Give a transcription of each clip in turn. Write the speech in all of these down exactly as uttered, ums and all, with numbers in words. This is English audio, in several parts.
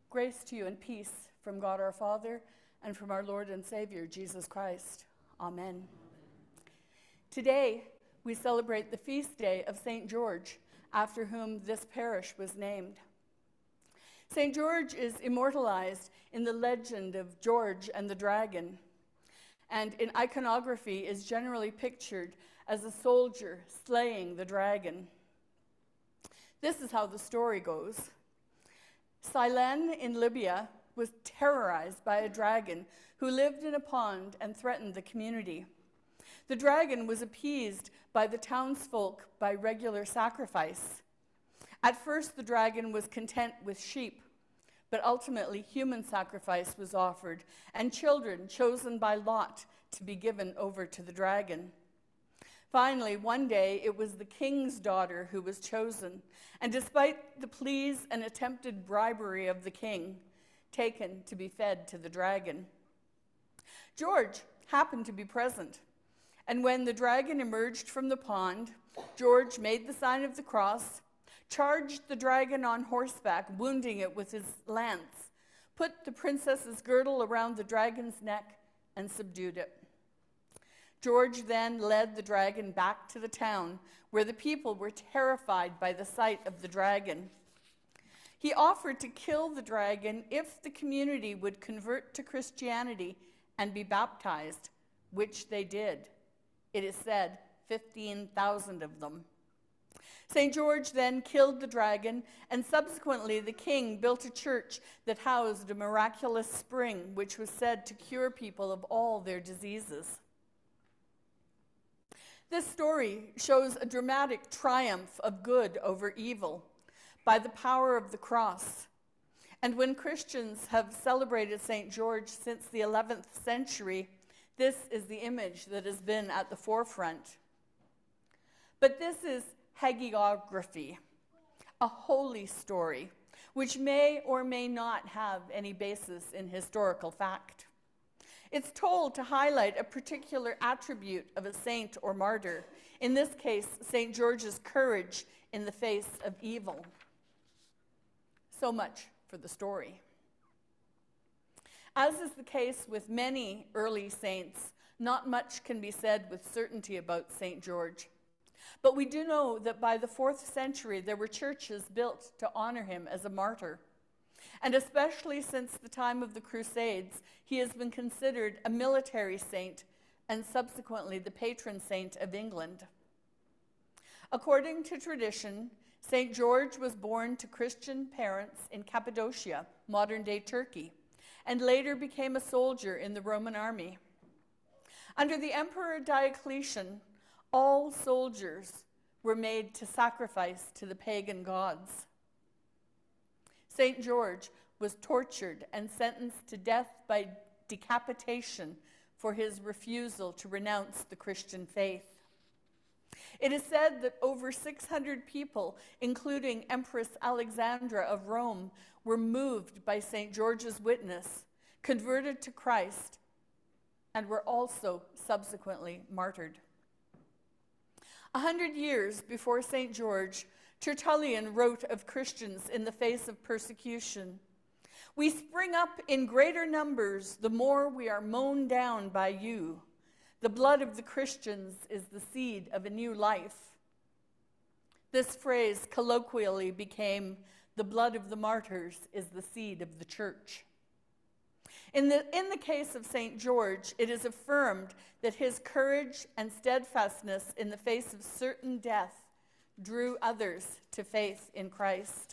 Grace to you and peace from God our Father and from our Lord and Savior, Jesus Christ. Amen. Today, we celebrate the feast day of Saint George, after whom this parish was named. Saint George is immortalized in the legend of George and the dragon, and in iconography is generally pictured as a soldier slaying the dragon. This is how the story goes. Cylene in Libya was terrorized by a dragon who lived in a pond and threatened the community. The dragon was appeased by the townsfolk by regular sacrifice. At first, the dragon was content with sheep, but ultimately human sacrifice was offered, and children chosen by lot to be given over to the dragon. Finally, one day, it was the king's daughter who was chosen, and despite the pleas and attempted bribery of the king, taken to be fed to the dragon. George happened to be present, and when the dragon emerged from the pond, George made the sign of the cross, charged the dragon on horseback, wounding it with his lance, put the princess's girdle around the dragon's neck, and subdued it. George then led the dragon back to the town, where the people were terrified by the sight of the dragon. He offered to kill the dragon if the community would convert to Christianity and be baptized, which they did. It is said fifteen thousand of them. Saint George then killed the dragon, and subsequently the king built a church that housed a miraculous spring, which was said to cure people of all their diseases. This story shows a dramatic triumph of good over evil by the power of the cross. And when Christians have celebrated Saint George since the eleventh century, this is the image that has been at the forefront. But this is hagiography, a holy story, which may or may not have any basis in historical fact. It's told to highlight a particular attribute of a saint or martyr, in this case, Saint George's courage in the face of evil. So much for the story. As is the case with many early saints, not much can be said with certainty about Saint George. But we do know that by the fourth century, there were churches built to honor him as a martyr. And especially since the time of the Crusades, he has been considered a military saint and subsequently the patron saint of England. According to tradition, Saint George was born to Christian parents in Cappadocia, modern-day Turkey, and later became a soldier in the Roman army. Under the Emperor Diocletian, all soldiers were made to sacrifice to the pagan gods. Saint George was tortured and sentenced to death by decapitation for his refusal to renounce the Christian faith. It is said that over six hundred people, including Empress Alexandra of Rome, were moved by Saint George's witness, converted to Christ, and were also subsequently martyred. A hundred years before Saint George, Tertullian wrote of Christians in the face of persecution, "We spring up in greater numbers the more we are mown down by you. The blood of the Christians is the seed of a new life." This phrase colloquially became, "The blood of the martyrs is the seed of the church." In the, in the case of Saint George, it is affirmed that his courage and steadfastness in the face of certain death drew others to faith in Christ.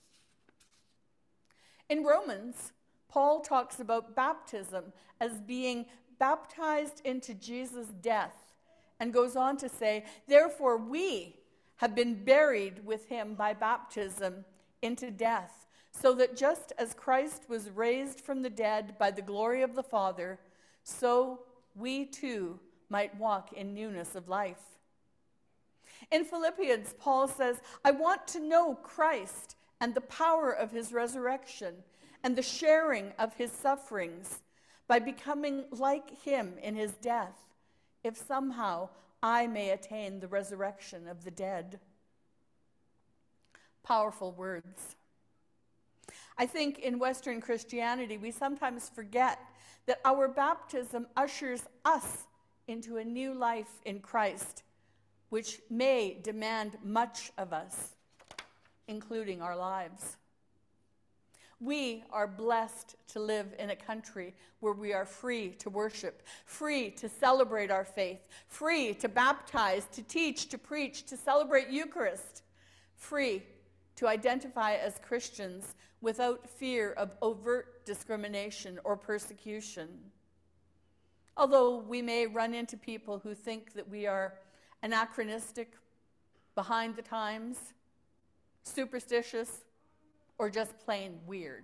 In Romans, Paul talks about baptism as being baptized into Jesus' death, and goes on to say, "Therefore we have been buried with him by baptism into death, so that just as Christ was raised from the dead by the glory of the Father, so we too might walk in newness of life." In Philippians, Paul says, "I want to know Christ and the power of his resurrection and the sharing of his sufferings by becoming like him in his death, if somehow I may attain the resurrection of the dead." Powerful words. I think in Western Christianity, we sometimes forget that our baptism ushers us into a new life in Christ, which may demand much of us, including our lives. We are blessed to live in a country where we are free to worship, free to celebrate our faith, free to baptize, to teach, to preach, to celebrate Eucharist, free to identify as Christians without fear of overt discrimination or persecution. Although we may run into people who think that we are anachronistic, behind the times, superstitious, or just plain weird.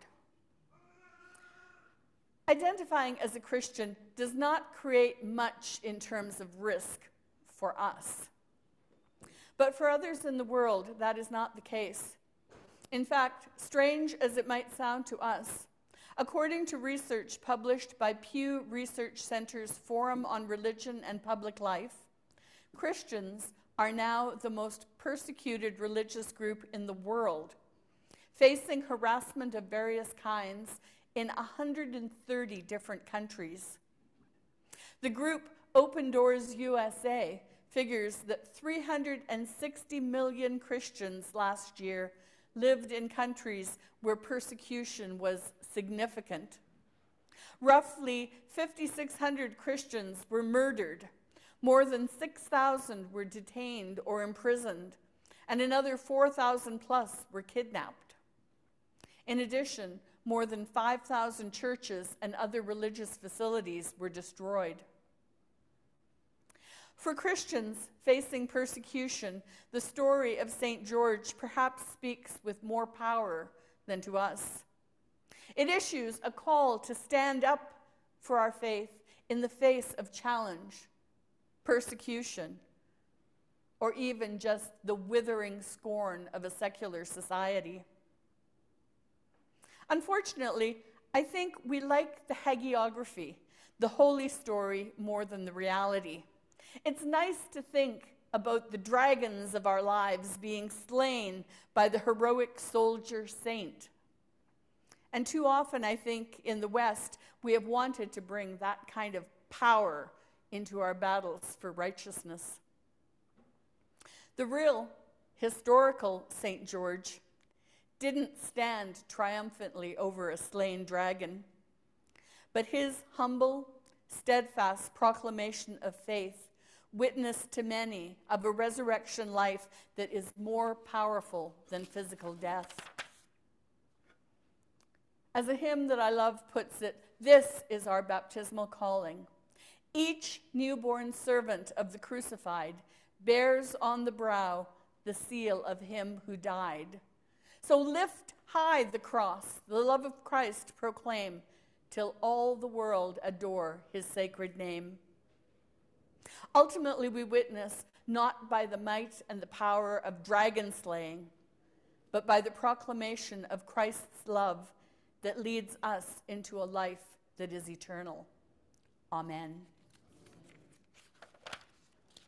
Identifying as a Christian does not create much in terms of risk for us. But for others in the world, that is not the case. In fact, strange as it might sound to us, according to research published by Pew Research Center's Forum on Religion and Public Life, Christians are now the most persecuted religious group in the world, facing harassment of various kinds in one hundred thirty different countries. The group Open Doors U S A figures that three hundred sixty million Christians last year lived in countries where persecution was significant. Roughly five thousand six hundred Christians were murdered, more than six thousand were detained or imprisoned, and another four thousand plus were kidnapped. In addition, more than five thousand churches and other religious facilities were destroyed. For Christians facing persecution, the story of Saint George perhaps speaks with more power than to us. It issues a call to stand up for our faith in the face of challenge, persecution, or even just the withering scorn of a secular society. Unfortunately, I think we like the hagiography, the holy story, more than the reality. It's nice to think about the dragons of our lives being slain by the heroic soldier saint. And too often, I think, in the West, we have wanted to bring that kind of power into our battles for righteousness. The real historical Saint George didn't stand triumphantly over a slain dragon, but his humble, steadfast proclamation of faith witnessed to many of a resurrection life that is more powerful than physical death. As a hymn that I love puts it, this is our baptismal calling. Each newborn servant of the crucified bears on the brow the seal of him who died. So lift high the cross, the love of Christ proclaim, till all the world adore his sacred name. Ultimately, we witness not by the might and the power of dragon slaying, but by the proclamation of Christ's love that leads us into a life that is eternal. Amen.